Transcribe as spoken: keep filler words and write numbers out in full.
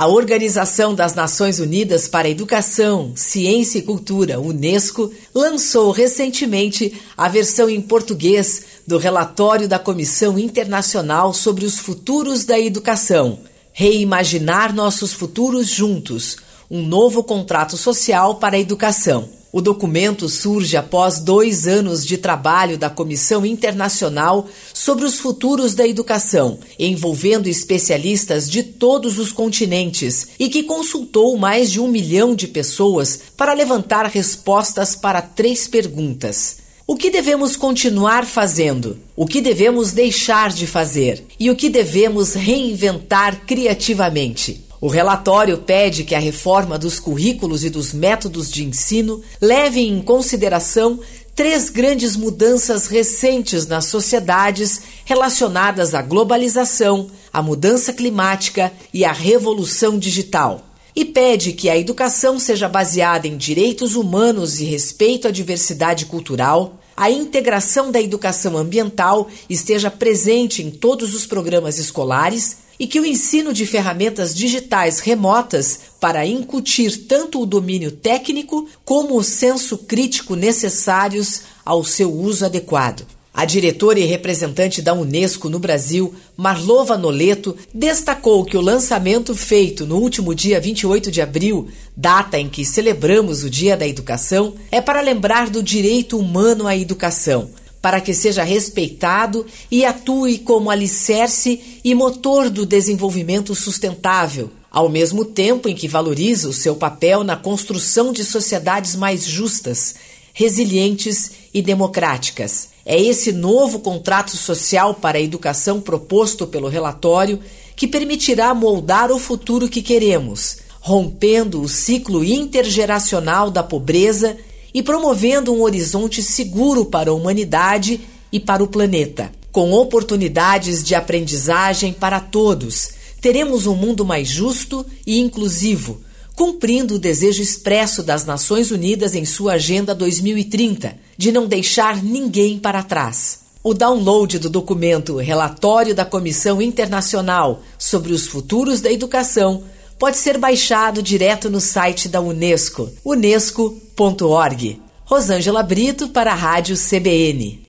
A Organização das Nações Unidas para a Educação, Ciência e Cultura, Unesco, lançou recentemente a versão em português do relatório da Comissão Internacional sobre os Futuros da Educação, Reimaginar Nossos Futuros Juntos, um novo contrato social para a educação. O documento surge após dois anos de trabalho da Comissão Internacional sobre os Futuros da Educação, envolvendo especialistas de todos os continentes e que consultou mais de um milhão de pessoas para levantar respostas para três perguntas. O que devemos continuar fazendo? O que devemos deixar de fazer? E o que devemos reinventar criativamente? O relatório pede que a reforma dos currículos e dos métodos de ensino leve em consideração três grandes mudanças recentes nas sociedades relacionadas à globalização, à mudança climática e à revolução digital. E pede que a educação seja baseada em direitos humanos e respeito à diversidade cultural, a integração da educação ambiental esteja presente em todos os programas escolares e que o ensino de ferramentas digitais remotas para incutir tanto o domínio técnico como o senso crítico necessários ao seu uso adequado. A diretora e representante da Unesco no Brasil, Marlova Noleto, destacou que o lançamento feito no último dia vinte e oito de abril, data em que celebramos o Dia da Educação, é para lembrar do direito humano à educação, para que seja respeitado e atue como alicerce e motor do desenvolvimento sustentável, ao mesmo tempo em que valoriza o seu papel na construção de sociedades mais justas, resilientes e democráticas. É esse novo contrato social para a educação proposto pelo relatório que permitirá moldar o futuro que queremos, rompendo o ciclo intergeracional da pobreza e promovendo um horizonte seguro para a humanidade e para o planeta. Com oportunidades de aprendizagem para todos, teremos um mundo mais justo e inclusivo, cumprindo o desejo expresso das Nações Unidas em sua Agenda dois mil e trinta, de não deixar ninguém para trás. O download do documento Relatório da Comissão Internacional sobre os Futuros da Educação pode ser baixado direto no site da Unesco, unesco ponto org. Rosângela Brito para a Rádio C B N.